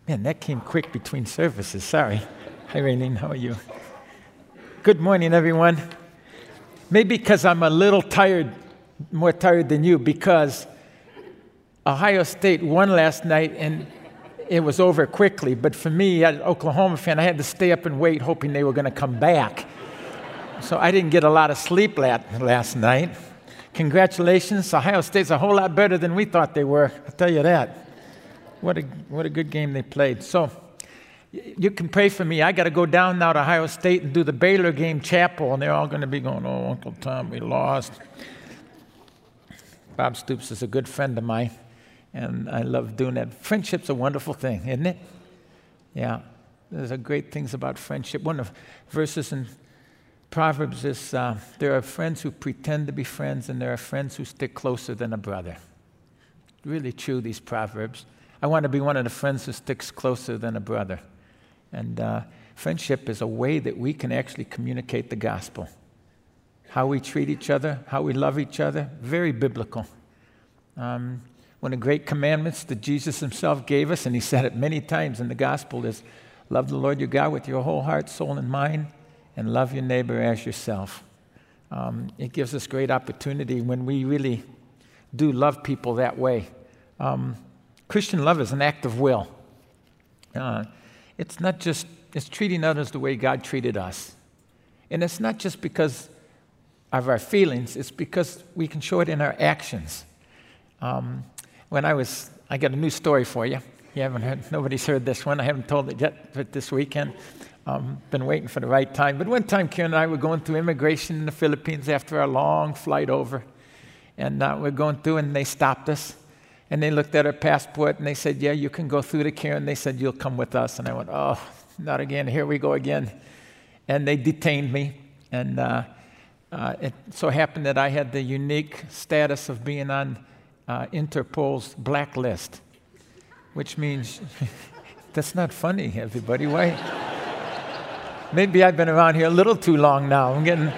Man, that came quick between services. Sorry. Hi, Raylene. How are you? Good morning, everyone. Maybe because I'm a little tired, more tired than you, because Ohio State won last night and it was over quickly. But for me, as an Oklahoma fan, I had to stay up and wait, hoping they were going to come back. So I didn't get a lot of sleep last night. Congratulations. Ohio State's a whole lot better than we thought they were. I'll tell you that. What a good game they played. So you can pray for me. I got to go down now to Ohio State and do the Baylor game chapel, and they're all going to be going, "Oh, Uncle Tom, we lost." Bob Stoops is a good friend of mine, and I love doing that. Friendship's a wonderful thing, isn't it? Yeah, there's great things about friendship. One of the verses in Proverbs is, there are friends who pretend to be friends, and there are friends who stick closer than a brother. Really true, these Proverbs. I want to be one of the friends who sticks closer than a brother. And friendship is a way that we can actually communicate the gospel. How we treat each other, how we love each other, very biblical. One of the great commandments that Jesus himself gave us, and he said it many times in the gospel, is love the Lord your God with your whole heart, soul, and mind, and love your neighbor as yourself. It gives us great opportunity when we really do love people that way. Christian love is an act of will. It's not just, it's treating others the way God treated us. And it's not just because of our feelings, it's because we can show it in our actions. I got a new story for you. You haven't heard, nobody's heard this one. I haven't told it yet, but this weekend. Been waiting for the right time. But one time, Karen and I were going through immigration in the Philippines after our long flight over. And we're going through, and they stopped us. And they looked at our passport, and they said, "Yeah, you can go through to Karen." They said, "You'll come with us." And I went, "Oh, not again. Here we go again." And they detained me. And it so happened that I had the unique status of being on Interpol's blacklist, which means, that's not funny, everybody. Why? Maybe I've been around here a little too long now. I'm getting...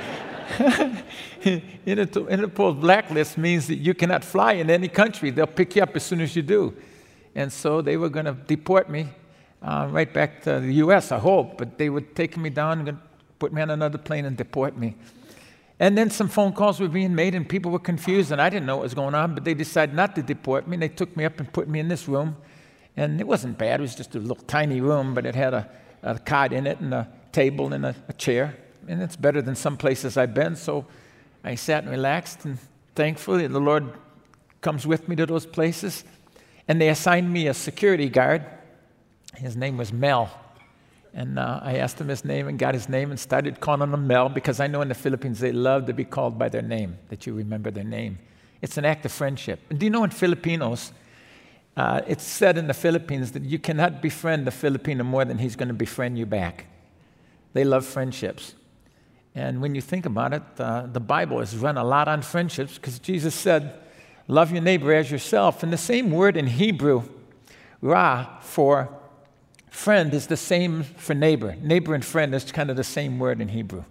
Interpol's blacklist means that you cannot fly in any country. They'll pick you up as soon as you do. And so they were going to deport me right back to the U.S., I hope. But they were taking me down and put me on another plane and deport me. And then some phone calls were being made, and people were confused, and I didn't know what was going on. But they decided not to deport me. And they took me up and put me in this room. And it wasn't bad. It was just a little tiny room, but it had a cot in it and a table and a chair. And it's better than some places I've been. So I sat and relaxed, and thankfully the Lord comes with me to those places. And they assigned me a security guard. His name was Mel. And I asked him his name and got his name and started calling him Mel, because I know in the Philippines they love to be called by their name, that you remember their name. It's an act of friendship. And do you know in Filipinos, it's said in the Philippines that you cannot befriend a Filipino more than he's going to befriend you back. They love friendships. And when you think about it, the Bible has run a lot on friendships, because Jesus said, love your neighbor as yourself. And the same word in Hebrew, ra, for friend, is the same for neighbor. Neighbor and friend is kind of the same word in Hebrew.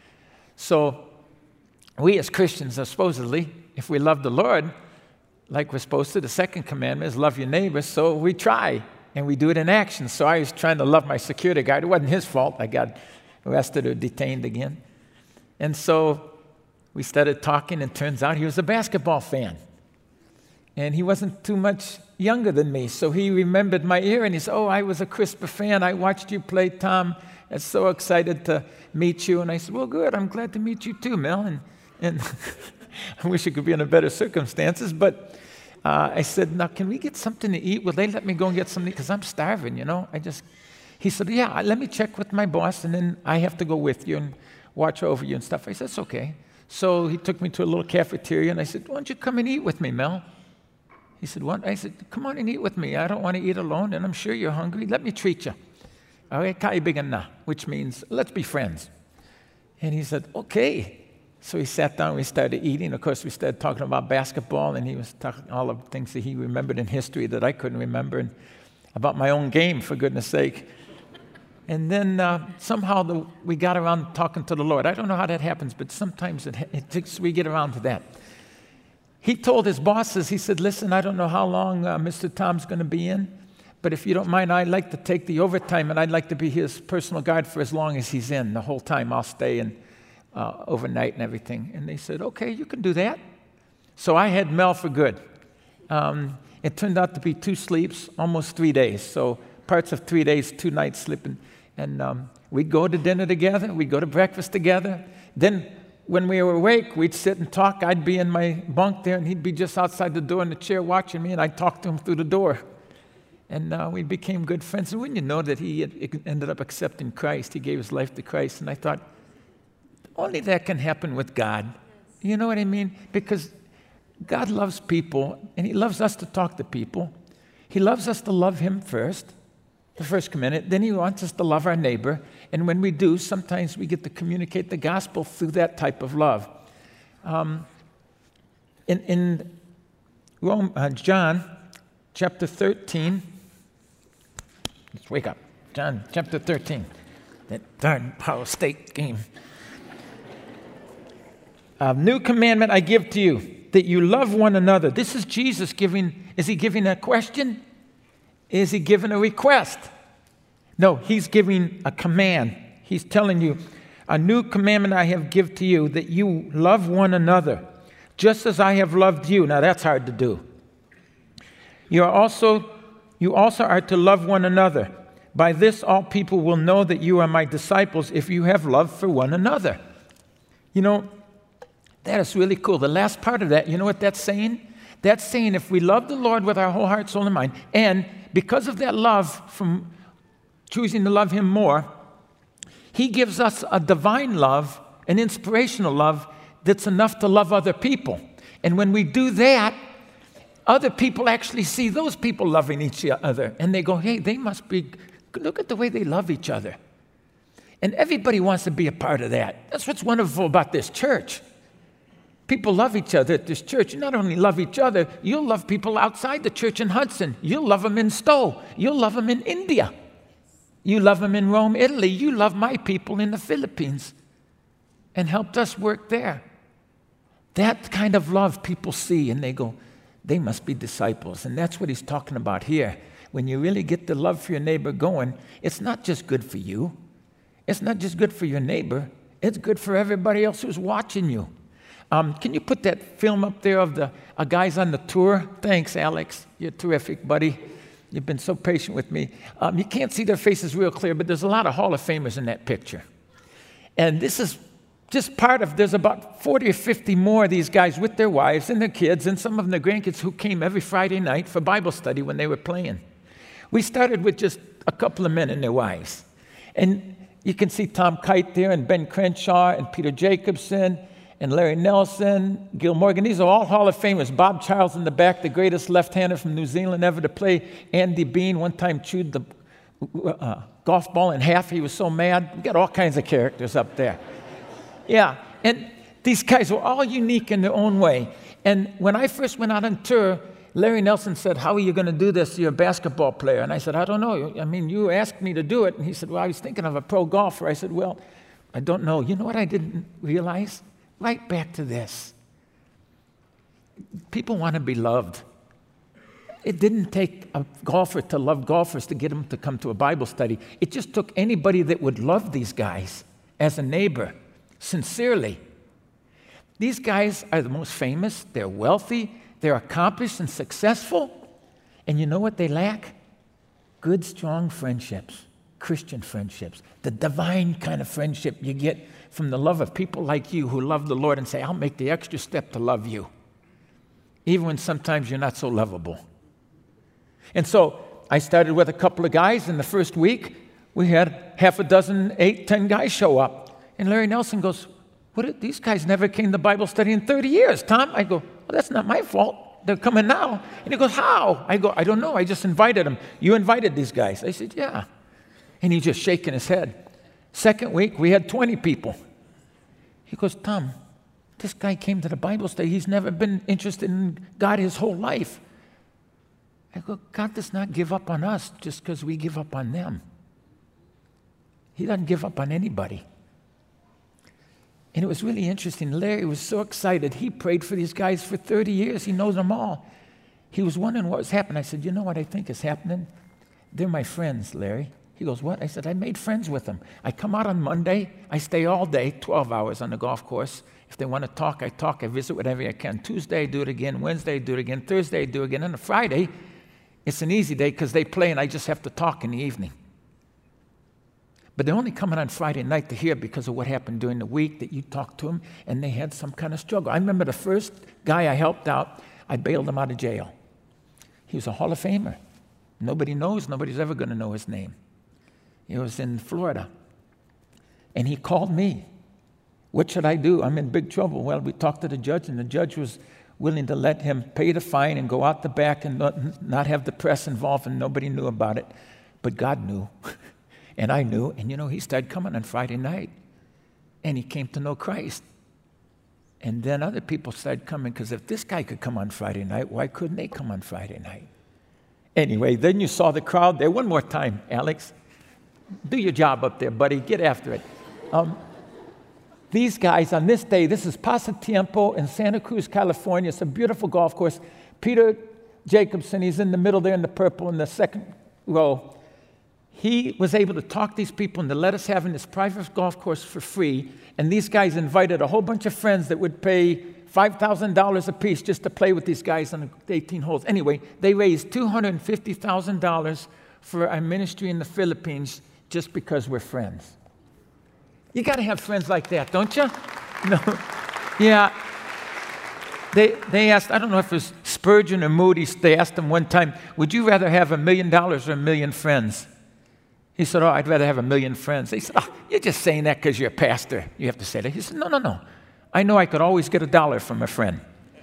So we as Christians are supposedly, if we love the Lord like we're supposed to, the second commandment is love your neighbor. So we try, and we do it in action. So I was trying to love my security guard. It wasn't his fault. I got arrested or detained again. And so we started talking, and turns out he was a basketball fan. And he wasn't too much younger than me, so he remembered my ear, and he said, "Oh, I was a Crispa fan. I watched you play, Tom. I'm so excited to meet you." And I said, "Well, good. I'm glad to meet you too, Mel." And I wish it could be under better circumstances, but I said, "Now, can we get something to eat? Will they let me go and get something? Because I'm starving, you know." He said, "Yeah, let me check with my boss, and then I have to go with you and watch over you and stuff." I said, "It's okay." So he took me to a little cafeteria, and I said, "Why don't you come and eat with me, Mel?" He said, "What?" I said, "Come on and eat with me. I don't want to eat alone, and I'm sure you're hungry. Let me treat you." Okay, kaibigan na, which means let's be friends. And he said, "Okay." So he sat down, we started eating. Of course, we started talking about basketball, and he was talking all of the things that he remembered in history that I couldn't remember, and about my own game, for goodness sake. And then somehow we got around talking to the Lord. I don't know how that happens, but sometimes we get around to that. He told his bosses, he said, "Listen, I don't know how long Mr. Tom's going to be in, but if you don't mind, I'd like to take the overtime, and I'd like to be his personal guard for as long as he's in. The whole time I'll stay and overnight and everything. And they said, okay, you can do that. So I had Mel for good. It turned out to be 2 sleeps, almost 3 days. So parts of 3 days, 2 nights sleeping. And we'd go to dinner together. We'd go to breakfast together. Then when we were awake, we'd sit and talk. I'd be in my bunk there, and he'd be just outside the door in the chair watching me, and I'd talk to him through the door. And we became good friends. And wouldn't you know that he ended up accepting Christ? He gave his life to Christ. And I thought, only that can happen with God. You know what I mean? Because God loves people, and he loves us to talk to people. He loves us to love him first, the first commandment. Then he wants us to love our neighbor. And when we do, sometimes we get to communicate the gospel through that type of love. In John chapter 13, let's wake up. John chapter 13, that darn Ohio State game. A new commandment I give to you, that you love one another. This is Jesus giving. Is he giving a question? Is he giving a request? No, he's giving a command. He's telling you, a new commandment I have give to you, that you love one another, just as I have loved you. Now that's hard to do. You also are to love one another. By this all people will know that you are my disciples, if you have love for one another. You know, that is really cool. The last part of that, you know what that's saying? That's saying if we love the Lord with our whole heart, soul, and mind, and because of that love from choosing to love him more, he gives us a divine love, an inspirational love that's enough to love other people. And when we do that, other people actually see those people loving each other. And they go, hey, they must be, look at the way they love each other. And everybody wants to be a part of that. That's what's wonderful about this church. People love each other at this church. You not only love each other, you'll love people outside the church in Hudson. You'll love them in Stowe. You'll love them in India. You love them in Rome, Italy. You love my people in the Philippines and helped us work there. That kind of love people see and they go, they must be disciples. And that's what he's talking about here. When you really get the love for your neighbor going, it's not just good for you. It's not just good for your neighbor. It's good for everybody else who's watching you. Can you put that film up there of the guys on the tour? Thanks, Alex. You're terrific, buddy. You've been so patient with me. You can't see their faces real clear, but there's a lot of Hall of Famers in that picture. And this is just part of, there's about 40 or 50 more of these guys with their wives and their kids, and some of them their grandkids who came every Friday night for Bible study when they were playing. We started with just a couple of men and their wives. And you can see Tom Kite there, and Ben Crenshaw, and Peter Jacobson, and Larry Nelson, Gil Morgan. These are all Hall of Famers. Bob Charles in the back, the greatest left-hander from New Zealand ever to play. Andy Bean one time chewed the golf ball in half. He was so mad. We got all kinds of characters up there. Yeah, and these guys were all unique in their own way. And when I first went out on tour, Larry Nelson said, how are you going to do this? You're a basketball player. And I said, I don't know. I mean, you asked me to do it. And he said, well, I was thinking of a pro golfer. I said, well, I don't know. You know what I didn't realize? Right back to this. People want to be loved. It didn't take a golfer to love golfers to get them to come to a Bible study. It just took anybody that would love these guys as a neighbor, sincerely. These guys are the most famous. They're wealthy. They're accomplished and successful. And you know what they lack? Good, strong friendships, Christian friendships, the divine kind of friendship you get from the love of people like you who love the Lord and say, I'll make the extra step to love you, even when sometimes you're not so lovable. And so I started with a couple of guys. In the first week, we had half a dozen, 8, 10 guys show up. And Larry Nelson goes, these guys never came to Bible study in 30 years, Tom. I go, well, that's not my fault. They're coming now. And he goes, how? I go, I don't know. I just invited them. You invited these guys? I said, yeah. And he's just shaking his head. Second week, we had 20 people. He goes, Tom, this guy came to the Bible study. He's never been interested in God his whole life. I go, God does not give up on us just because we give up on them. He doesn't give up on anybody. And it was really interesting. Larry was so excited. He prayed for these guys for 30 years. He knows them all. He was wondering what was happening. I said, you know what I think is happening? they're my friends, Larry. He goes, what? I said, I made friends with them. I come out on Monday. I stay all day, 12 hours on the golf course. If they want to talk, I talk. I visit whatever I can. Tuesday, I do it again. Wednesday, I do it again. Thursday, I do it again. And on Friday, it's an easy day because they play and I just have to talk in the evening. But they're only coming on Friday night to hear because of what happened during the week that you talked to them and they had some kind of struggle. I remember the first guy I helped out, I bailed him out of jail. He was a Hall of Famer. Nobody knows, nobody's ever going to know his name. He was in Florida. And he called me. What should I do? I'm in big trouble. Well, we talked to the judge, and the judge was willing to let him pay the fine and go out the back and not have the press involved, and nobody knew about it. But God knew, and I knew. And, he started coming on Friday night, and he came to know Christ. And then other people started coming, because if this guy could come on Friday night, why couldn't they come on Friday night? Anyway, then you saw the crowd there. One more time, Alex. Do your job up there, buddy. Get after it. These guys on this day, this is Pasatiempo in Santa Cruz, California. It's a beautiful golf course. Peter Jacobson, he's in the middle there in the purple in the second row. He was able to talk these people and to let us have in this private golf course for free. And these guys invited a whole bunch of friends that would pay $5,000 a piece just to play with these guys on the 18 holes. Anyway, they raised $250,000 for our ministry in the Philippines just because we're friends. You got to have friends like that, don't you? No. Yeah. They asked, I don't know if it was Spurgeon or Moody, they asked him one time, would you rather have $1 million or 1 million friends? He said, oh, I'd rather have 1 million friends. They said, oh, you're just saying that because you're a pastor. You have to say that. He said, no. I know I could always get $1 from a friend,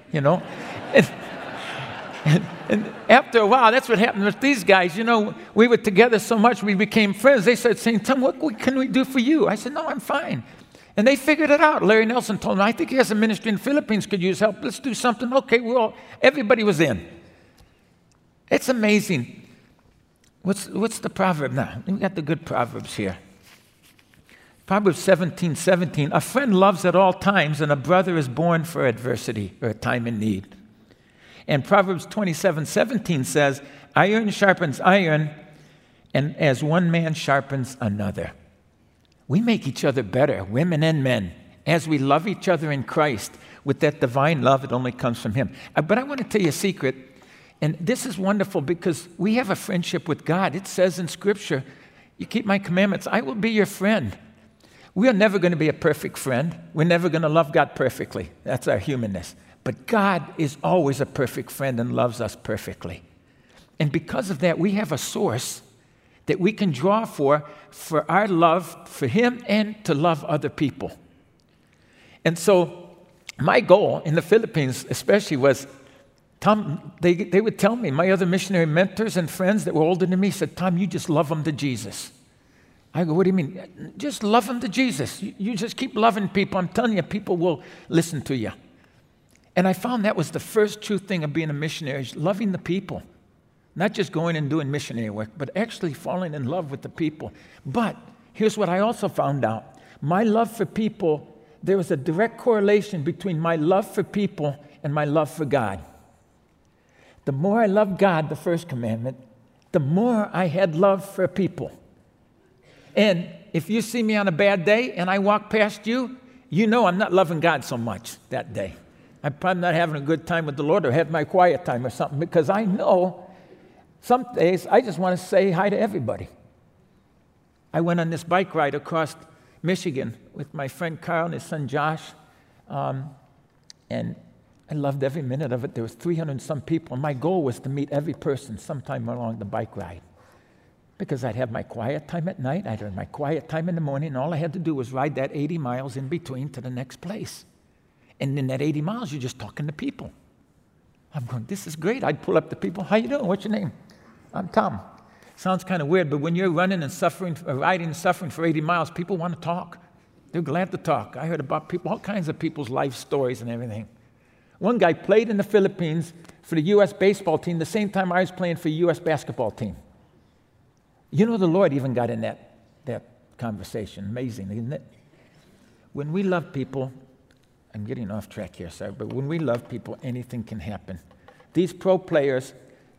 And after a while, that's what happened with these guys. We were together so much, we became friends. They started saying, Tom, what can we do for you? I said, no, I'm fine. And they figured it out. Larry Nelson told me, I think he has a ministry in the Philippines, could use help. Let's do something. Okay, everybody was in. It's amazing. What's the proverb now? We got the good proverbs here. Proverbs 17:17. A friend loves at all times, and a brother is born for adversity or a time in need. And Proverbs 27:17 says, iron sharpens iron, and as one man sharpens another. We make each other better, women and men, as we love each other in Christ with that divine love that only comes from Him. But I want to tell you a secret, and this is wonderful because we have a friendship with God. It says in Scripture, you keep my commandments, I will be your friend. We are never going to be a perfect friend. We're never going to love God perfectly. That's our humanness. But God is always a perfect friend and loves us perfectly. And because of that, we have a source that we can draw for our love for Him and to love other people. And so my goal in the Philippines especially was, Tom, they would tell me, my other missionary mentors and friends that were older than me said, Tom, you just love them to Jesus. I go, what do you mean? Just love them to Jesus. You just keep loving people. I'm telling you, people will listen to you. And I found that was the first true thing of being a missionary, is loving the people. Not just going and doing missionary work, but actually falling in love with the people. But here's what I also found out. My love for people, there was a direct correlation between my love for people and my love for God. The more I loved God, the first commandment, the more I had love for people. And if you see me on a bad day and I walk past you, you know I'm not loving God so much that day. I'm probably not having a good time with the Lord or have my quiet time or something, because I know some days I just want to say hi to everybody. I went on this bike ride across Michigan with my friend Carl and his son Josh, and I loved every minute of it. There was 300 and some people, and my goal was to meet every person sometime along the bike ride, because I'd have my quiet time at night, I'd have my quiet time in the morning, and all I had to do was ride that 80 miles in between to the next place. And in that 80 miles, you're just talking to people. I'm going, this is great. I'd pull up to people. How you doing? What's your name? I'm Tom. Sounds kind of weird, but when you're running and suffering, riding and suffering for 80 miles, people want to talk. They're glad to talk. I heard about people, all kinds of people's life stories and everything. One guy played in the Philippines for the U.S. baseball team the same time I was playing for the U.S. basketball team. The Lord even got in that conversation. Amazing, isn't it? When we love people, I'm getting off track here, sorry, but when we love people, anything can happen. These pro players,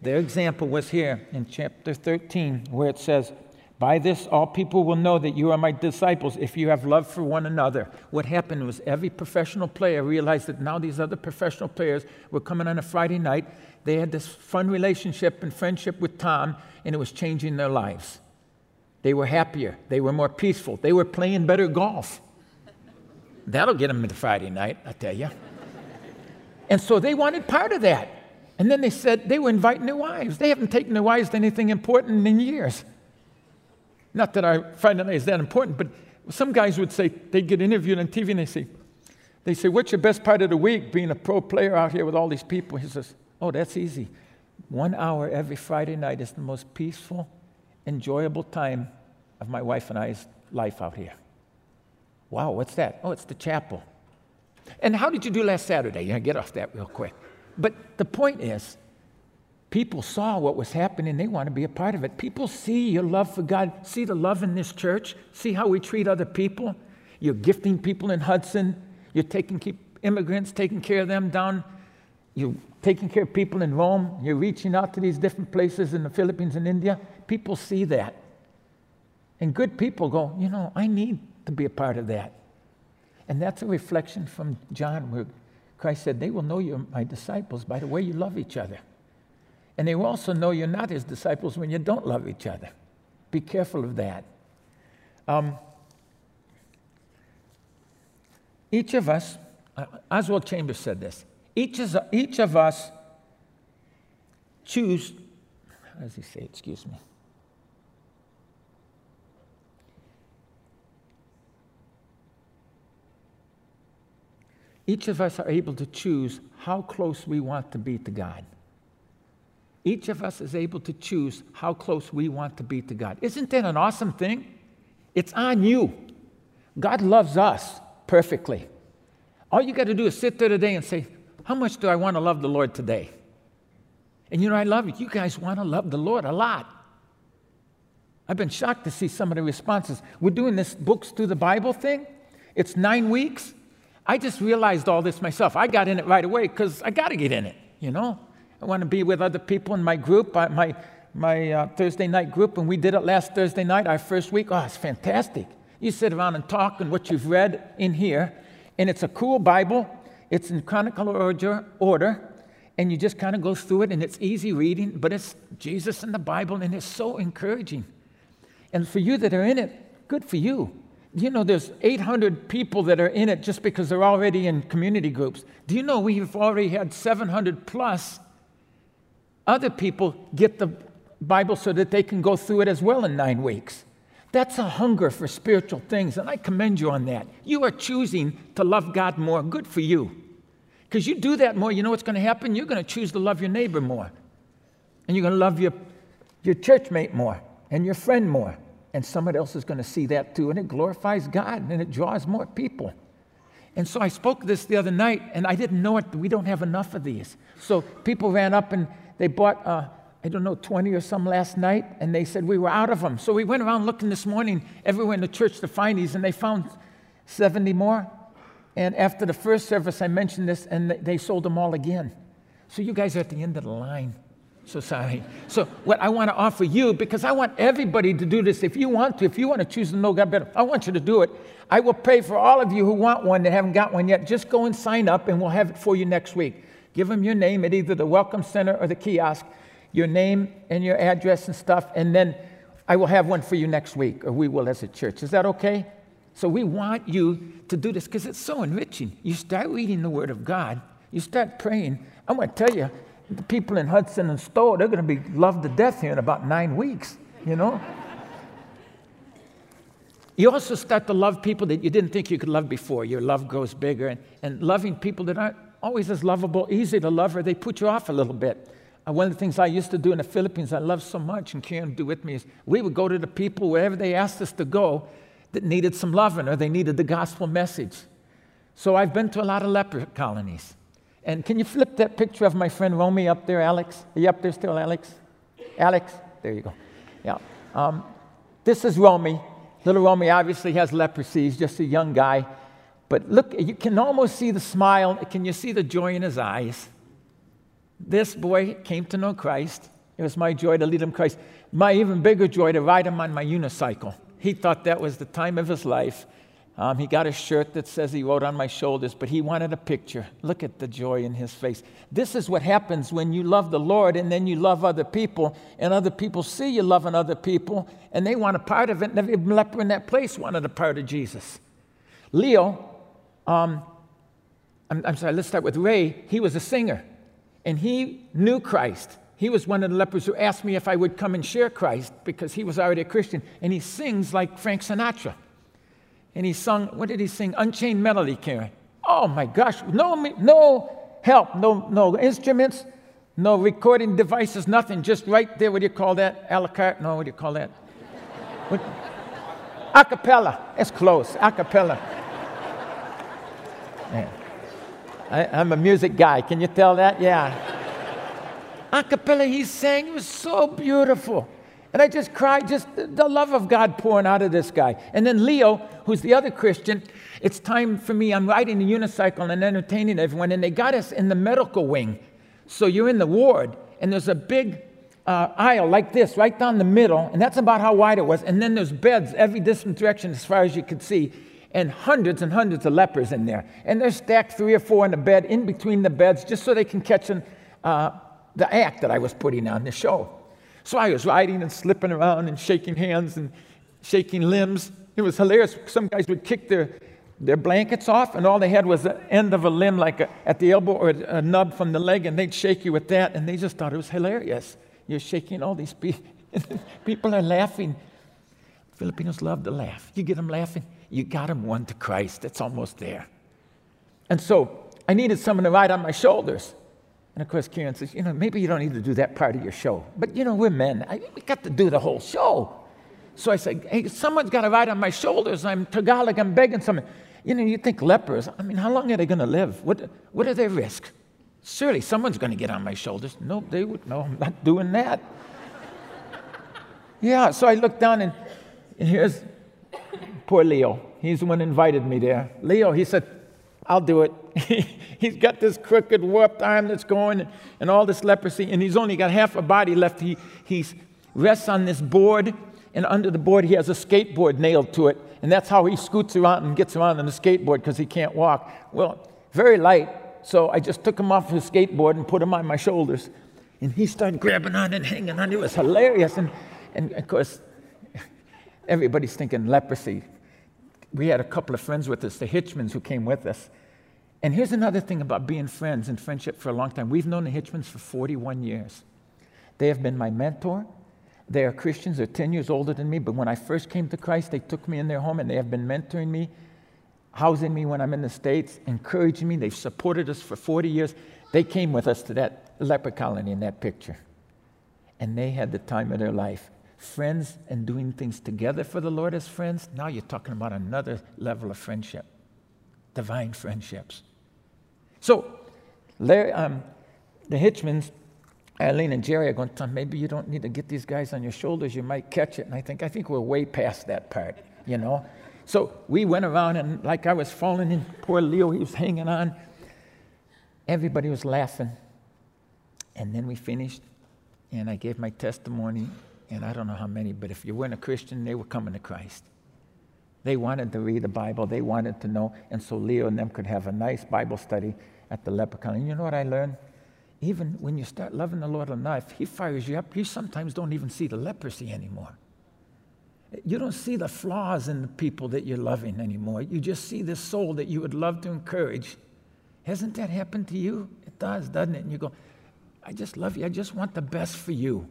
Their example was here in chapter 13, where it says, "By this all people will know that you are my disciples if you have love for one another." What happened was every professional player realized that now these other professional players were coming on a Friday night. They had this fun relationship and friendship with Tom, and it was changing their lives. They were happier. They were more peaceful. They were playing better golf. That'll get them into Friday night, I tell you. And so they wanted part of that. And then they said they were inviting their wives. They haven't taken their wives to anything important in years. Not that our Friday night is that important, but some guys would say, they'd get interviewed on TV and they say, "What's your best part of the week being a pro player out here with all these people?" He says, "Oh, that's easy. 1 hour every Friday night is the most peaceful, enjoyable time of my wife and I's life out here." Wow, what's that? Oh, it's the chapel. "And how did you do last Saturday?" Get off that real quick. But the point is, people saw what was happening. They want to be a part of it. People see your love for God, see the love in this church, see how we treat other people. You're gifting people in Hudson. You're taking immigrants, taking care of them down. You're taking care of people in Rome. You're reaching out to these different places in the Philippines and India. People see that. And good people go, I need to be a part of that. And that's a reflection from John where Christ said, "They will know you're my disciples by the way you love each other. And they will also know you're not his disciples when you don't love each other." Be careful of that. Each of us, Oswald Chambers said this, each of us choose, how does he say, excuse me? Each of us are able to choose how close we want to be to God. Each of us is able to choose how close we want to be to God. Isn't that an awesome thing? It's on you. God loves us perfectly. All you got to do is sit there today and say, "How much do I want to love the Lord today?" And I love it. You guys want to love the Lord a lot. I've been shocked to see some of the responses. We're doing this Books Through the Bible thing. It's 9 weeks. I just realized all this myself. I got in it right away because I got to get in it, I want to be with other people in my group, my Thursday night group, and we did it last Thursday night, our first week. Oh, it's fantastic. You sit around and talk and what you've read in here, and it's a cool Bible. It's in chronological order, and you just kind of go through it, and it's easy reading, but it's Jesus and the Bible, and it's so encouraging. And for you that are in it, good for you. There's 800 people that are in it just because they're already in community groups. Do you know we've already had 700 plus other people get the Bible so that they can go through it as well in 9 weeks? That's a hunger for spiritual things, and I commend you on that. You are choosing to love God more. Good for you. Because you do that more, you know what's going to happen? You're going to choose to love your neighbor more. And you're going to love your church mate more and your friend more. And somebody else is going to see that too, and it glorifies God, and it draws more people. And so I spoke this the other night, and I didn't know it. We don't have enough of these. So people ran up, and they bought, 20 or some last night, and they said we were out of them. So we went around looking this morning everywhere in the church to find these, and they found 70 more. And after the first service, I mentioned this, and they sold them all again. So you guys are at the end of the line. So sorry. So what I want to offer you, because I want everybody to do this, if you want to choose to know God better, I want you to do it. I will pray for all of you who want one that haven't got one yet. Just go and sign up, and we'll have it for you next week. Give them your name at either the Welcome Center or the kiosk, your name and your address and stuff, and then I will have one for you next week, or we will as a church. Is that okay? So we want you to do this because it's so enriching. You start reading the Word of God. You start praying. I'm going to tell you, the people in Hudson and Stowe, they're going to be loved to death here in about 9 weeks, You also start to love people that you didn't think you could love before. Your love grows bigger. And loving people that aren't always as lovable, easy to love, or they put you off a little bit. One of the things I used to do in the Philippines, I loved so much, and Karen would do with me, is we would go to the people wherever they asked us to go that needed some loving or they needed the gospel message. So I've been to a lot of leper colonies. And can you flip that picture of my friend Romy up there, Alex? Are you up there still, Alex? Alex? There you go. Yeah. This is Romy. Little Romy obviously has leprosy. He's just a young guy. But look, you can almost see the smile. Can you see the joy in his eyes? This boy came to know Christ. It was my joy to lead him to Christ. My even bigger joy to ride him on my unicycle. He thought that was the time of his life. He got a shirt that says he rode on my shoulders, but he wanted a picture. Look at the joy in his face. This is what happens when you love the Lord and then you love other people, and other people see you loving other people, and they want a part of it, and every leper in that place wanted a part of Jesus. Leo, I'm sorry, let's start with Ray. He was a singer, and he knew Christ. He was one of the lepers who asked me if I would come and share Christ because he was already a Christian, and he sings like Frank Sinatra. And he sung, what did he sing? Unchained Melody, Karen. Oh my gosh, no help, no instruments, no recording devices, nothing, just right there, what do you call that? A la carte? No, what do you call that? A cappella, it's close, a cappella. Man. I'm a music guy, can you tell that? Yeah. A cappella, he sang, it was so beautiful. And I just cried, just the love of God pouring out of this guy. And then Leo, who's the other Christian, it's time for me. I'm riding a unicycle and entertaining everyone. And they got us in the medical wing. So you're in the ward, and there's a big aisle like this, right down the middle. And that's about how wide it was. And then there's beds every different direction as far as you could see. And hundreds of lepers in there. And they're stacked 3 or 4 in the bed, in between the beds, just so they can catch the act that I was putting on, the show. So I was riding and slipping around and shaking hands and shaking limbs. It was hilarious. Some guys would kick their blankets off, and all they had was the end of a limb, like at the elbow or a nub from the leg, and they'd shake you with that, and they just thought it was hilarious. You're shaking all these people. People are laughing. Filipinos love to laugh. You get them laughing, you got them won to Christ. It's almost there. And so I needed someone to ride on my shoulders. And of course, Karen says, maybe you don't need to do that part of your show. But, we're men. We got to do the whole show. So I said, hey, someone's got to ride on my shoulders. I'm Tagalog. I'm begging someone. You think lepers, how long are they going to live? What are their risks? Surely someone's going to get on my shoulders. No, I'm not doing that. Yeah, so I looked down, and here's poor Leo. He's the one who invited me there. Leo, he said, I'll do it. He's got this crooked, warped arm that's going and all this leprosy, and he's only got half a body left. He rests on this board, and under the board he has a skateboard nailed to it, and that's how he scoots around and gets around on the skateboard because he can't walk. Well, very light, so I just took him off his skateboard and put him on my shoulders, and he started grabbing on and hanging on. It was hilarious, and of course, everybody's thinking leprosy. We had a couple of friends with us, the Hitchmans, who came with us. And here's another thing about being friends and friendship for a long time. We've known the Hitchmans for 41 years. They have been my mentor. They are Christians. They're 10 years older than me. But when I first came to Christ, they took me in their home, and they have been mentoring me, housing me when I'm in the States, encouraging me. They've supported us for 40 years. They came with us to that leper colony in that picture. And they had the time of their life. Friends and doing things together for the Lord as friends. Now you're talking about another level of friendship. Divine friendships. So, the Hitchmans, Eileen and Jerry are going, Tom, maybe you don't need to get these guys on your shoulders. You might catch it. And I think we're way past that part, So we went around, and like I was falling in, poor Leo, he was hanging on. Everybody was laughing. And then we finished, and I gave my testimony. And I don't know how many, but if you weren't a Christian, they were coming to Christ. They wanted to read the Bible. They wanted to know. And so Leo and them could have a nice Bible study at the leper colony. And you know what I learned? Even when you start loving the Lord enough, He fires you up. You sometimes don't even see the leprosy anymore. You don't see the flaws in the people that you're loving anymore. You just see this soul that you would love to encourage. Hasn't that happened to you? It does, doesn't it? And you go, I just love you. I just want the best for you.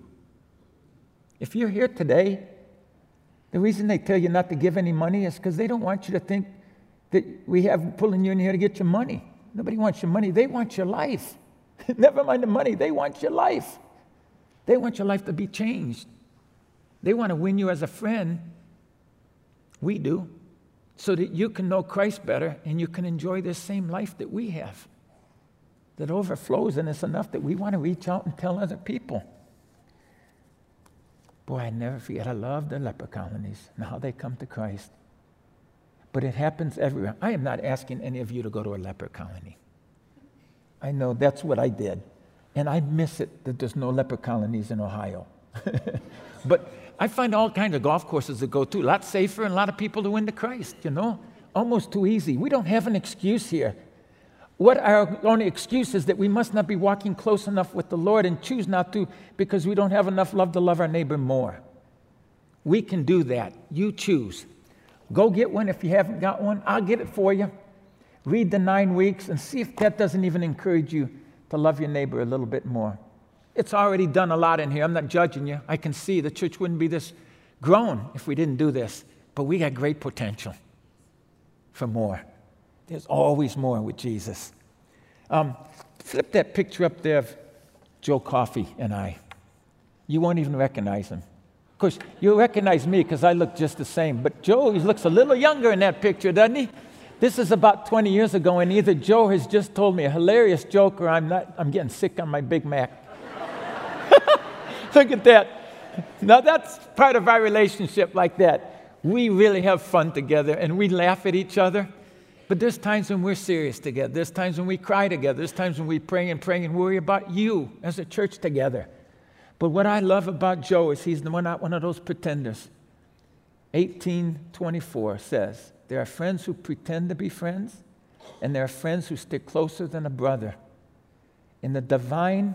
If you're here today, the reason they tell you not to give any money is because they don't want you to think that we have pulling you in here to get your money. Nobody wants your money. They want your life. Never mind the money. They want your life. They want your life to be changed. They want to win you as a friend. We do. So that you can know Christ better and you can enjoy this same life that we have. That overflows in us enough that we want to reach out and tell other people. Boy, I never forget. I love the leper colonies and how they come to Christ. But it happens everywhere. I am not asking any of you to go to a leper colony. I know that's what I did. And I miss it that there's no leper colonies in Ohio. But I find all kinds of golf courses to go to, a lot safer and a lot of people to win to Christ, you know? Almost too easy. We don't have an excuse here. What our only excuse is that we must not be walking close enough with the Lord and choose not to because we don't have enough love to love our neighbor more. We can do that. You choose. Go get one if you haven't got one. I'll get it for you. Read the 9 weeks and see if that doesn't even encourage you to love your neighbor a little bit more. It's already done a lot in here. I'm not judging you. I can see the church wouldn't be this grown if we didn't do this. But we got great potential for more. There's always more with Jesus. Flip that picture up there of Joe Coffey and I. You won't even recognize him. Of course, you'll recognize me because I look just the same. But Joe, he looks a little younger in that picture, doesn't he? This is about 20 years ago, and either Joe has just told me a hilarious joke or I'm getting sick on my Big Mac. Look at that. Now, that's part of our relationship like that. We really have fun together, and we laugh at each other. But there's times when we're serious together. There's times when we cry together. There's times when we pray and worry about you as a church together. But what I love about Joe is he's not one of those pretenders. 18:24 says, there are friends who pretend to be friends, and there are friends who stick closer than a brother. In the divine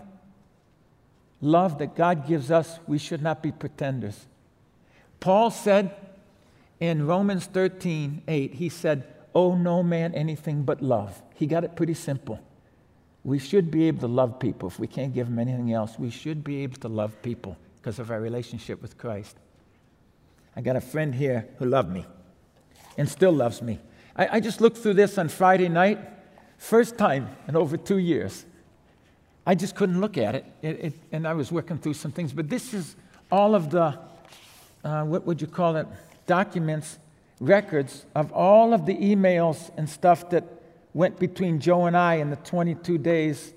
love that God gives us, we should not be pretenders. Paul said in Romans 13:8, he said, owe no man anything but love. He got it pretty simple. We should be able to love people. If we can't give them anything else, we should be able to love people because of our relationship with Christ. I got a friend here who loved me and still loves me. I just looked through this on Friday night, first time in over 2 years. I just couldn't look at it, and I was working through some things. But this is all of the, what would you call it, documents, records of all of the emails and stuff that went between Joe and I in the 22 days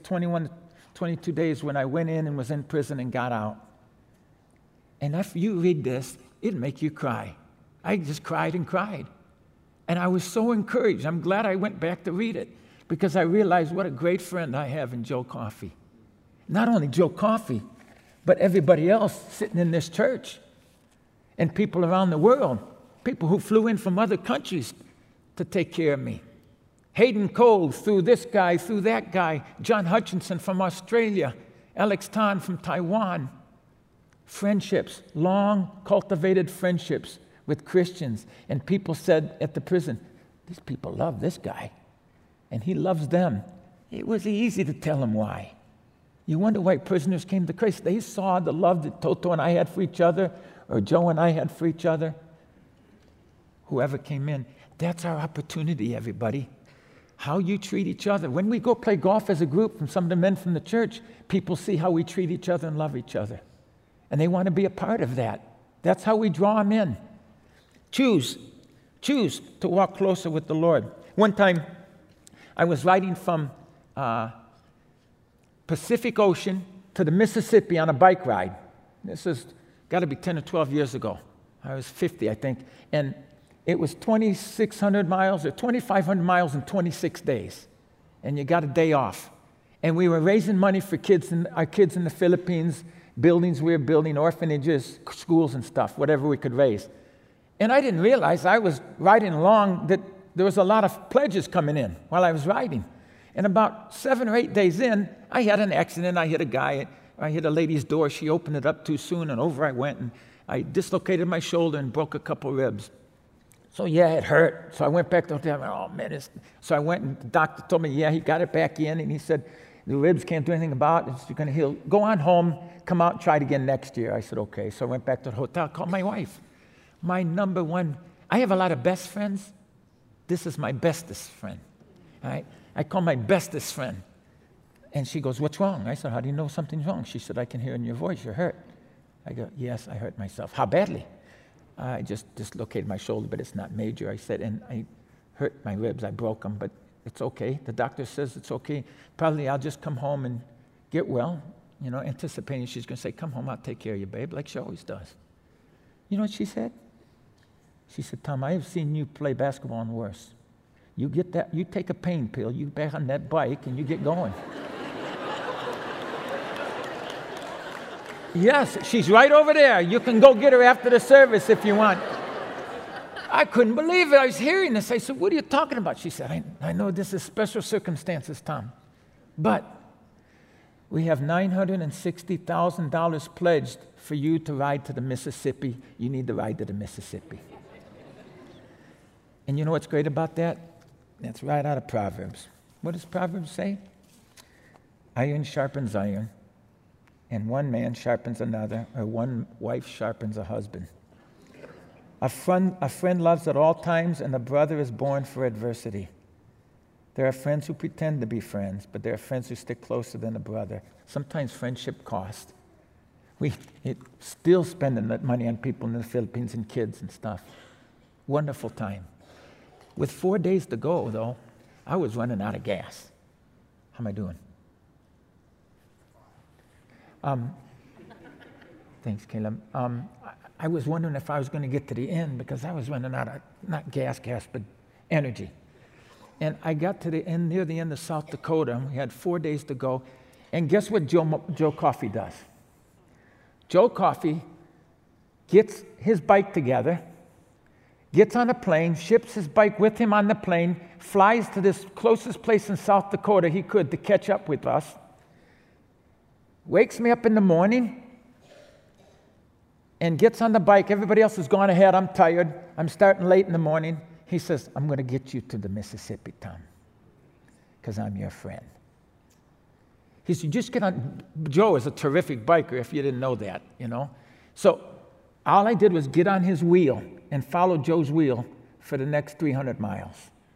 when I went in and was in prison and got out. And if you read this, it'll make you cry. I just cried and cried. And I was so encouraged. I'm glad I went back to read it because I realized what a great friend I have in Joe Coffey. Not only Joe Coffey, but everybody else sitting in this church and people around the world, people who flew in from other countries to take care of me. Hayden Cole through this guy, through that guy, John Hutchinson from Australia, Alex Tan from Taiwan. Friendships, long cultivated friendships with Christians. And people said at the prison, these people love this guy, and he loves them. It was easy to tell them why. You wonder why prisoners came to Christ. They saw the love that Toto and I had for each other, or Joe and I had for each other. Whoever came in, that's our opportunity, everybody. How you treat each other. When we go play golf as a group from some of the men from the church, people see how we treat each other and love each other. And they want to be a part of that. That's how we draw them in. Choose to walk closer with the Lord. One time, I was riding from Pacific Ocean to the Mississippi on a bike ride. This has got to be 10 or 12 years ago. I was 50, I think. And it was 2,600 miles or 2,500 miles in 26 days. And you got a day off. And we were raising money for our kids in the Philippines, buildings we were building, orphanages, schools and stuff, whatever we could raise. And I didn't realize I was riding along that there was a lot of pledges coming in while I was riding. And about 7 or 8 days in, I had an accident. I hit a guy. I hit a lady's door. She opened it up too soon, and over I went. And I dislocated my shoulder and broke a couple ribs. So, yeah, it hurt. So I went back to the hotel. Oh, man. So I went, and the doctor told me, yeah, he got it back in. And he said, the ribs can't do anything about it. It's going to heal. Go on home. Come out and try it again next year. I said, okay. So I went back to the hotel, called my wife. My number one, I have a lot of best friends. This is my bestest friend. All right? I call my bestest friend. And she goes, what's wrong? I said, how do you know something's wrong? She said, I can hear in your voice, you're hurt. I go, yes, I hurt myself. How badly? I just dislocated my shoulder, but it's not major. I said, and I hurt my ribs. I broke them, but it's okay. The doctor says it's okay. Probably I'll just come home and get well, anticipating she's going to say, come home, I'll take care of you, babe, like she always does. You know what she said? She said, Tom, I have seen you play basketball and worse. You get that, you take a pain pill, you back on that bike, and you get going. Yes, she's right over there. You can go get her after the service if you want. I couldn't believe it. I was hearing this. I said, what are you talking about? She said, I know this is special circumstances, Tom, but we have $960,000 pledged for you to ride to the Mississippi. You need to ride to the Mississippi. And you know what's great about that? That's right out of Proverbs. What does Proverbs say? Iron sharpens iron, and one man sharpens another, or one wife sharpens a husband. A friend loves at all times, and a brother is born for adversity. There are friends who pretend to be friends, but there are friends who stick closer than a brother. Sometimes friendship costs. It's still spending that money on people in the Philippines and kids and stuff. Wonderful time. With 4 days to go, though, I was running out of gas. How am I doing? Thanks, Caleb. I was wondering if I was going to get to the end because I was running out of, not gas, but energy. And I got to the end, near the end of South Dakota, and we had 4 days to go. And guess what Joe Coffey does? Joe Coffey gets his bike together, gets on a plane, ships his bike with him on the plane, flies to this closest place in South Dakota he could to catch up with us, wakes me up in the morning, and gets on the bike. Everybody else has gone ahead. I'm tired. I'm starting late in the morning. He says, I'm going to get you to the Mississippi, Tom, because I'm your friend. He said, just get on. Joe is a terrific biker, if you didn't know that, you know. So all I did was get on his wheel and follow Joe's wheel for the next 300 miles.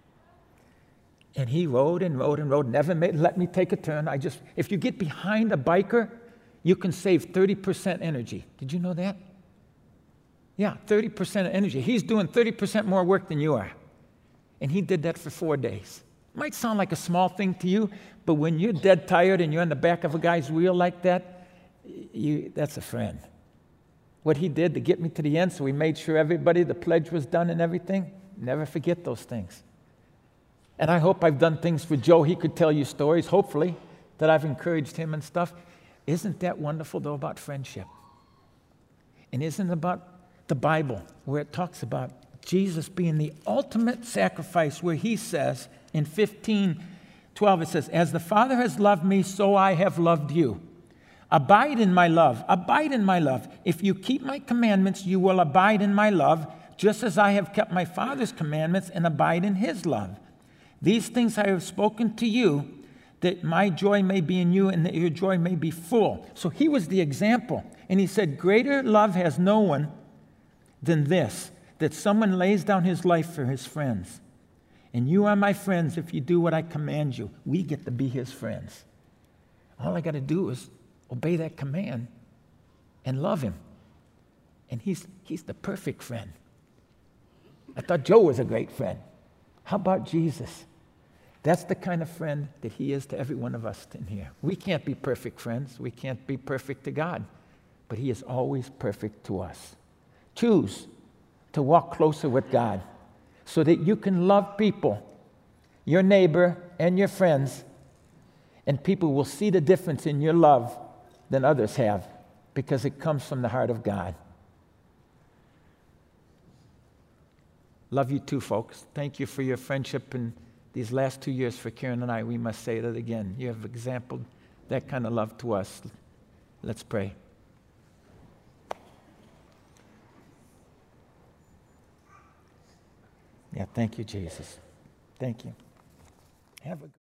And he rode and rode and rode, never let me take a turn. If you get behind a biker, you can save 30% energy. Did you know that? Yeah, 30% of energy. He's doing 30% more work than you are. And he did that for 4 days. Might sound like a small thing to you, but when you're dead tired and you're on the back of a guy's wheel like that, that's a friend. What he did to get me to the end, so we made sure the pledge was done and everything, never forget those things. And I hope I've done things for Joe. He could tell you stories, hopefully, that I've encouraged him and stuff. Isn't that wonderful, though, about friendship? And isn't it about the Bible, where it talks about Jesus being the ultimate sacrifice, where he says in 15:12, it says, as the Father has loved me, so I have loved you. Abide in my love. Abide in my love. If you keep my commandments, you will abide in my love, just as I have kept my Father's commandments and abide in his love. These things I have spoken to you, that my joy may be in you and that your joy may be full. So he was the example. And he said, greater love has no one than this, that someone lays down his life for his friends. And you are my friends if you do what I command you. We get to be his friends. All I got to do is obey that command and love him. And he's the perfect friend. I thought Joe was a great friend. How about Jesus? That's the kind of friend that he is to every one of us in here. We can't be perfect friends. We can't be perfect to God. But he is always perfect to us. Choose to walk closer with God so that you can love people, your neighbor and your friends, and people will see the difference in your love than others have because it comes from the heart of God. Love you too, folks. Thank you for your friendship in these last 2 years for Karen and I. We must say that again. You have exemplified that kind of love to us. Let's pray. Yeah, thank you, Jesus. Thank you. Have a